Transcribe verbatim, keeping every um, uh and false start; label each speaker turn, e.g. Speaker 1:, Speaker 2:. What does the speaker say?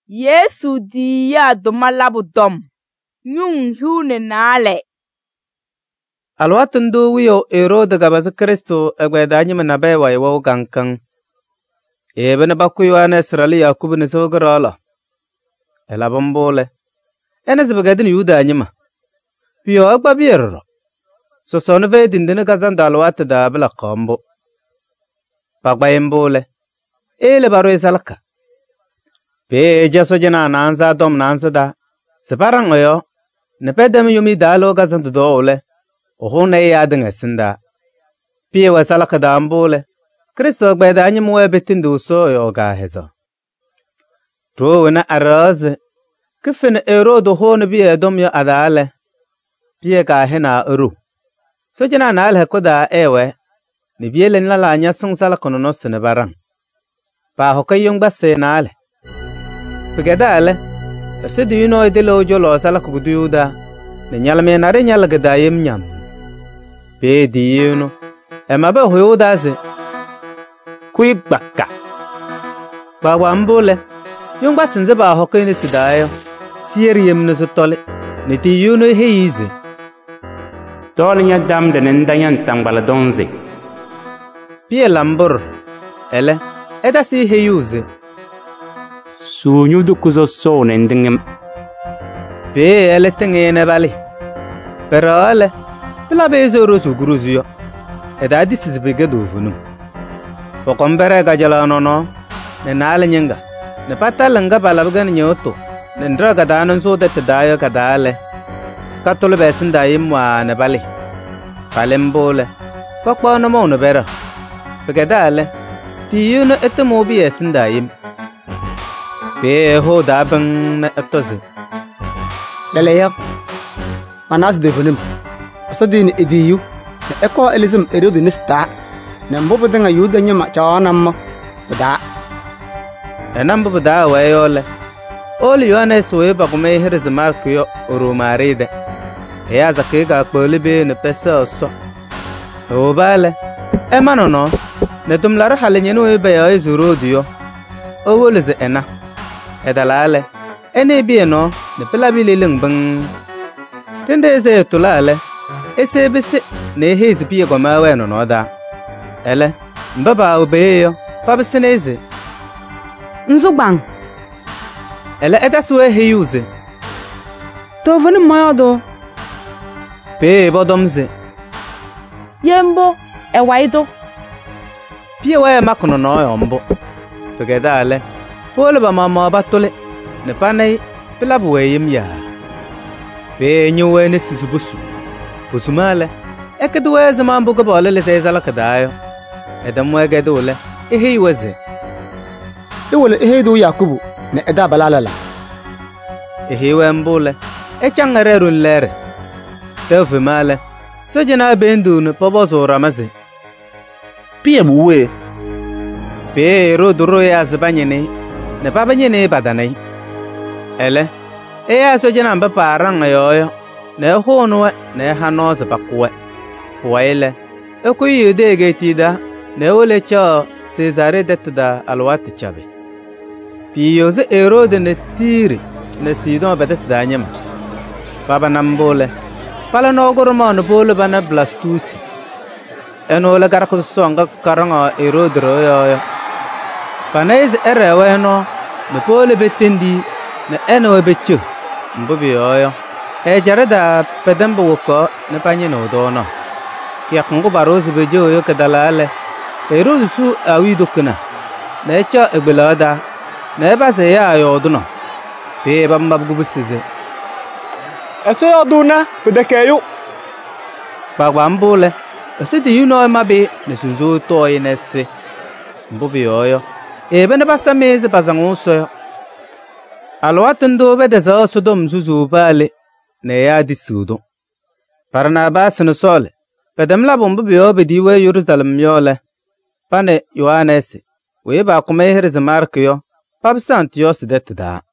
Speaker 1: Yesu di ya duma labu dom nyung hiune naale.
Speaker 2: Alwatun wiyo Herode gabas Kristo egweda nyima na bewa iwo gankan. Ebe na bakuyo na Israeli Yakubu ni sogorola. Elabambole. Ene zibagadini Yuda nyima. Piyo agba bierro. So son ve dindine gazanda alwat da bla kombo. Pagba embole. Ele baro isalaka. Pe jaso jena nanza dom nanza da. Separang oyo. Ne pedem yumi dalo gazanda do ole. Ohone ya dinga sinda. Piye wasalaka da ambole. Kristo gbeda anyi mwe betindu so yo ga hezo. Tro na araze. Kifin Herode hone biye dom yo adale. Piye ka hena uru. So jena na alhe koda ewe. Ni biye len lala anya sungsala kono no sene barang. Pa hokay yung base na ale. Pageda ale. Kasi di yun o idilo jolo sala kugudu yuda. Ni nyalame nare nyalagada yem nyam. Pe di yun. E mabe huyo daze. Kui baka. Pa wambole. Yung basinze ba hokay ni sidayo. Siyeri yem nusu tole. Ni ti yun o heize.
Speaker 3: Tole nya dam de nendanyan tangbala donze.
Speaker 2: Pie lambur. Ele. Eda si heyuze.
Speaker 3: Sunyu du kuzo so nendingem.
Speaker 2: Pe ele tenge ne bali. Pero ele. Pila bezo rosu guruzu yo. Eda disi zibige do vunum. Okombere gajala nono. Ne nale nyenga. Ne patala nga balabgan nyoto. Ne ndra gadanon so de tedayo kadale. Katole besin dayim wa ne bali. Palembole. Pokpo no mo no bera. Pegedale. Ti yuno etemo bi esin dayim. Pe ho dabang na etoze.
Speaker 4: Leleyo. Manas de vunum. Asadini ediyu. Ne eko elizim Herode nista. Ne mbobo denga Yuda nyama chawanam. Bada.
Speaker 2: Enambo bada wayole. Oli yone soye bagume hirz markuyo urumaride. Eya zakiga akpolibe ne pesa oso. Obale. Emano no. Ne tumlara halenyenu ebe ya izuru diyo. Owoleze ena. Edalale. Ene bi no ne pelabili lengbang. Tende eze tulale. Ese bese ne hezi biye goma we no no da. Ele. Mbaba obeyo. Pabeseneze.
Speaker 1: Nzugbang.
Speaker 2: Ele edaswe heyuze.
Speaker 1: To vuni moyodo.
Speaker 2: Pe bodomze.
Speaker 1: Yembo ewaido.
Speaker 2: Pie wa makono no yombo. Pegedale. Pole ba mama batole. Ne panai pilabu we yemya. Pe nyuwe ne sisubusu. Busumale. Ekedwe zaman buga bole le sezala kadayo. Edamwe gedole. Ehi weze.
Speaker 4: Iwole ehe do Yakubu. Ne eda balalala.
Speaker 2: Ehi wembole. Echangare runlere. Tefu male. Sojena bendu ne pobozo ramaze.
Speaker 5: Pie muwe.
Speaker 2: Pe rodoro ya zbanyene. Ne babanyene badanai. Ele. Eya sojena mba paranga yoyo. Ne hono ne hanoze bakwe. Waile. Ekuyi yudege tida. Ne ole cha Cesare detda alwati chabe. Piyoze Herode ne tiri. Ne sidon bedet danyama. Baba nambole. Pala no goroma no bolo bana blastusi. Eno la garako songa karanga Herode royo. Panaiz erewe no ne pole betendi ne eno bechu. Mbobi yoyo. E jarada pedembo woko ne panye no dono. Kia kongo barozi bejo yo kedalale. Herode su awi dokuna. Ne cha egbelada. Ne base ya yoduno. Pe bamba bugubisize.
Speaker 6: Ese yoduna pedekeyu.
Speaker 2: Bagwa mbole. Ese di yuno mabe ne sunzo toy nese. Mbobi yoyo. Ebe ne basa meze bazango so. Alwatndo be de zo sodom zuzu bale. Ne ya disudo. Parana basa no sole. Pedemla bombo biyo be diwe Jerusalem yole. Pane Yohannes. We ba kuma hirz mark yo. Pabsant yo sidet da.